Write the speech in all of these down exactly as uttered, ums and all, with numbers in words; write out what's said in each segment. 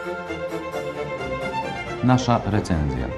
Nasza recenzja.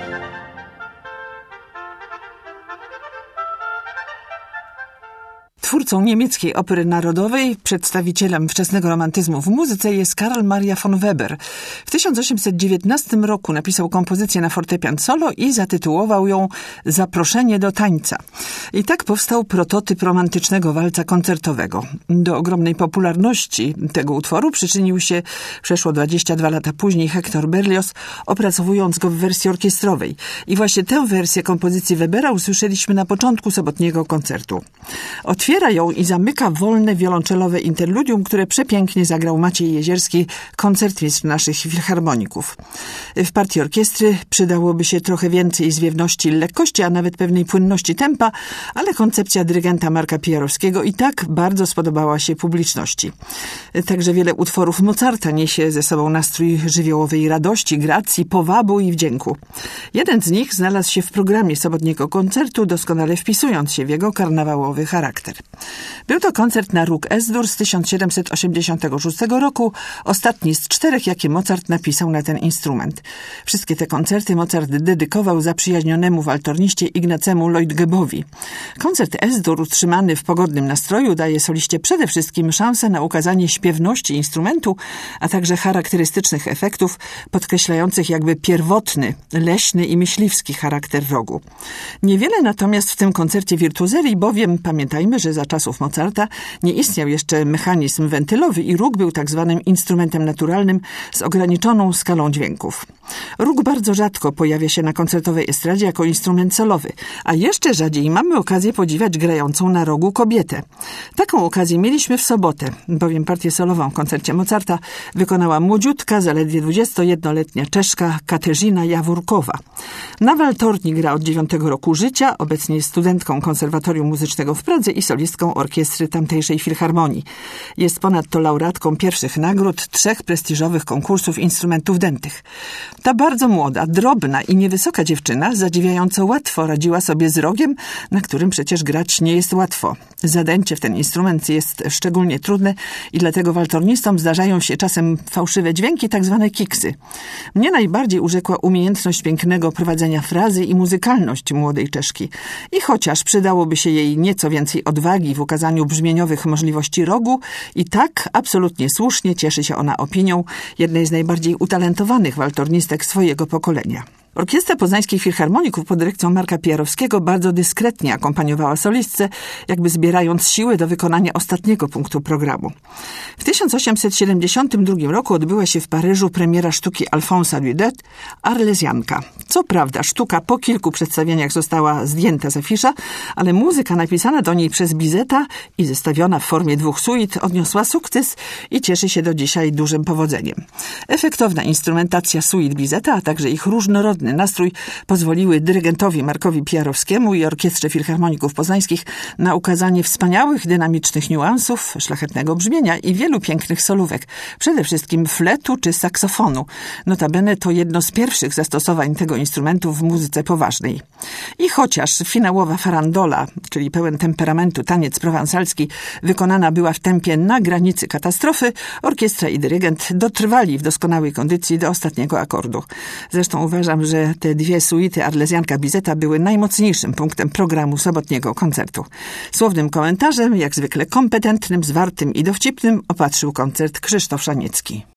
Twórcą niemieckiej opery narodowej, przedstawicielem wczesnego romantyzmu w muzyce jest Karl Maria von Weber. W tysiąc osiemset dziewiętnastym roku napisał kompozycję na fortepian solo i zatytułował ją Zaproszenie do tańca. I tak powstał prototyp romantycznego walca koncertowego. Do ogromnej popularności tego utworu przyczynił się przeszło dwadzieścia dwa lata później Hector Berlioz, opracowując go w wersji orkiestrowej. I właśnie tę wersję kompozycji Webera usłyszeliśmy na początku sobotniego koncertu. Otwiera ją i zamyka wolne wiolonczelowe interludium, które przepięknie zagrał Maciej Jezierski, koncertmistrz naszych filharmoników. W partii orkiestry przydałoby się trochę więcej zwiewności i lekkości, a nawet pewnej płynności tempa, ale koncepcja dyrygenta Marka Pijarowskiego i tak bardzo spodobała się publiczności. Także wiele utworów Mozarta niesie ze sobą nastrój żywiołowej radości, gracji, powabu i wdzięku. Jeden z nich znalazł się w programie sobotniego koncertu, doskonale wpisując się w jego karnawałowy charakter. Był to koncert na Róg Es-Dur z tysiąc siedemset osiemdziesiątego szóstego roku, ostatni z czterech, jakie Mozart napisał na ten instrument. Wszystkie te koncerty Mozart dedykował zaprzyjaźnionemu waltorniście Ignacemu Lloyd-Gebbowi. Koncert Es-Dur, utrzymany w pogodnym nastroju, daje soliście przede wszystkim szansę na ukazanie śpiewności instrumentu, a także charakterystycznych efektów podkreślających jakby pierwotny, leśny i myśliwski charakter rogu. Niewiele natomiast w tym koncercie wirtuozerii, bowiem pamiętajmy, że za czasów Mozarta nie istniał jeszcze mechanizm wentylowy i róg był tak zwanym instrumentem naturalnym z ograniczoną skalą dźwięków. Róg bardzo rzadko pojawia się na koncertowej estradzie jako instrument solowy, a jeszcze rzadziej mamy okazję podziwiać grającą na rogu kobietę. Taką okazję mieliśmy w sobotę, bowiem partię solową w koncercie Mozarta wykonała młodziutka, zaledwie dwudziestojednoletnia Czeszka Katarzyna Jawórkowa. Na waltorni gra od dziewiątego roku życia, obecnie jest studentką Konserwatorium Muzycznego w Pradze i solistką orkiestry tamtejszej filharmonii. Jest ponadto laureatką pierwszych nagród trzech prestiżowych konkursów instrumentów dętych. Ta bardzo młoda, drobna i niewysoka dziewczyna zadziwiająco łatwo radziła sobie z rogiem, na którym przecież grać nie jest łatwo. Zadęcie w ten instrument jest szczególnie trudne i dlatego waltornistom zdarzają się czasem fałszywe dźwięki, tak zwane kiksy. Mnie najbardziej urzekła umiejętność pięknego prowadzenia frazy i muzykalność młodej Czeszki. I chociaż przydałoby się jej nieco więcej odwagi w ukazaniu brzmieniowych możliwości rogu, i tak absolutnie słusznie cieszy się ona opinią jednej z najbardziej utalentowanych waltornistek swojego pokolenia. Orkiestra Poznańskich Filharmoników pod dyrekcją Marka Pijarowskiego bardzo dyskretnie akompaniowała solistce, jakby zbierając siły do wykonania ostatniego punktu programu. W tysiąc osiemset siedemdziesiątym drugim roku odbyła się w Paryżu premiera sztuki Alphonsa Daudet Arlezjanka. Co prawda sztuka po kilku przedstawieniach została zdjęta z afisza, ale muzyka napisana do niej przez Bizeta i zestawiona w formie dwóch suit odniosła sukces i cieszy się do dzisiaj dużym powodzeniem. Efektowna instrumentacja suit Bizeta, a także ich różnorodny nastrój pozwoliły dyrygentowi Markowi Pijarowskiemu i Orkiestrze Filharmoników Poznańskich na ukazanie wspaniałych, dynamicznych niuansów, szlachetnego brzmienia i wielu pięknych solówek, przede wszystkim fletu czy saksofonu. Notabene to jedno z pierwszych zastosowań tego instrumentu w muzyce poważnej. I chociaż finałowa farandola, czyli pełen temperamentu taniec prowansalski, wykonana była w tempie na granicy katastrofy, orkiestra i dyrygent dotrwali w doskonałej kondycji do ostatniego akordu. Zresztą uważam, że te dwie suity Arlezjanka Bizeta były najmocniejszym punktem programu sobotniego koncertu. Słownym komentarzem, jak zwykle kompetentnym, zwartym i dowcipnym, opatrzył koncert Krzysztof Szaniecki.